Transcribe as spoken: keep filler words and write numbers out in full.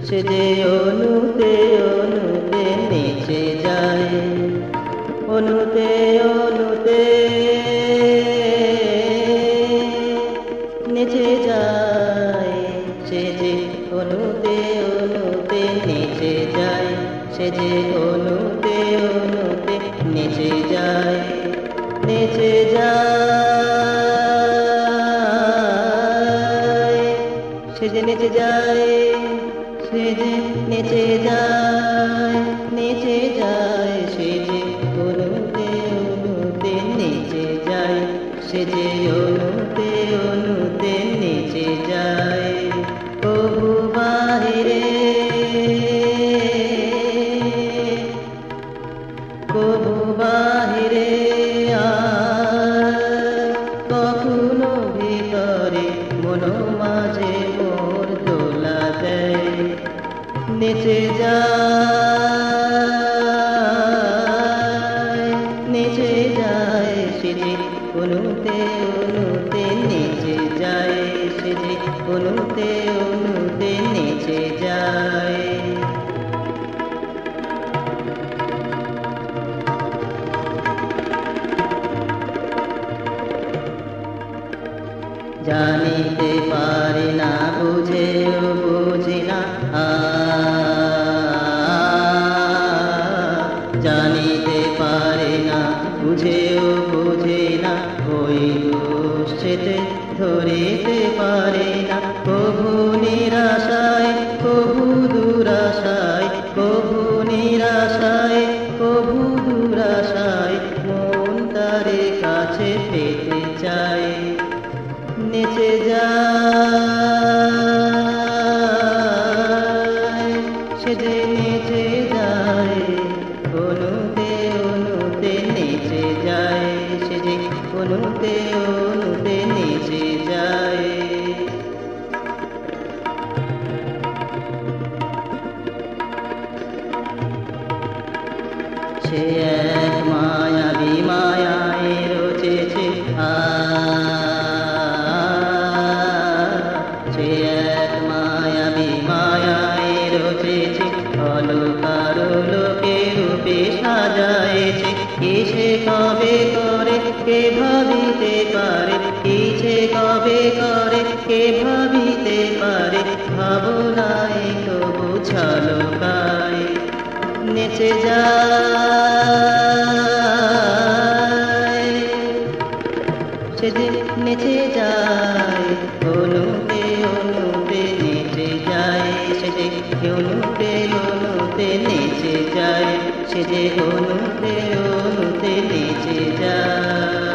সে যে অনুতে অনুতে নেচে যায়, অনুতে অনুতে নেচে যায়। সে যে অনুতে অনুতে নেচে যায়, সে যে অনুতে অনুতে নেচে যায়, নেচে যায়। সে যে নেচে যায়, সে যে নেচে যায়, নেচে যায়। সে যে অনুতে অনুতে নেচে যায়, সে যে অনুতে অনুতে নেচে যায়। কবু বাহিরে কবু বাহিরে আর কখনো ভিতরে মন মাঝে মোর দোলা দেয়, নেচে যায়, নেচে যায়। সে যে অনুতে অনুতে নেচে যায়, সে যে অনুতে অনুতে নেচে যায়। জানিতে পারি না বুঝেও বুঝি না, জানিতে পারি না বুঝেও বুঝি না, ওই দুশ্চেতে ধরিতে পারি না। কভু নিরাশায় কভু দুরাশায়, কভু নিরাশায় কভু দুরাশায় মন তারে কাছে পেতে চায়, নেচে যায়। সে যে নেচে যায়, অনুতে অনুতে নেচে যায়, সে যে অনুতে অনুতে নেচে যায়। সে এক মায়াবী মায়ায় রচেছে আ সে এক মায়াবী মায়ায় রচেছে, অলকার লোকে রূপে সাজায়েছে। কিসে কবে করে কে ভাবিতে পারে, কিসে কবে করে কে ভাবিতে পারে, ভাবনায় তবু ছলকায়, নেচে যায়। সে যে নেচে যায়, অনুতে অনুতে নেচে যায়, সে যে অনুতে অনুতে নেচে যায়, সে যে অনুতে অনুতে নেচে যায়।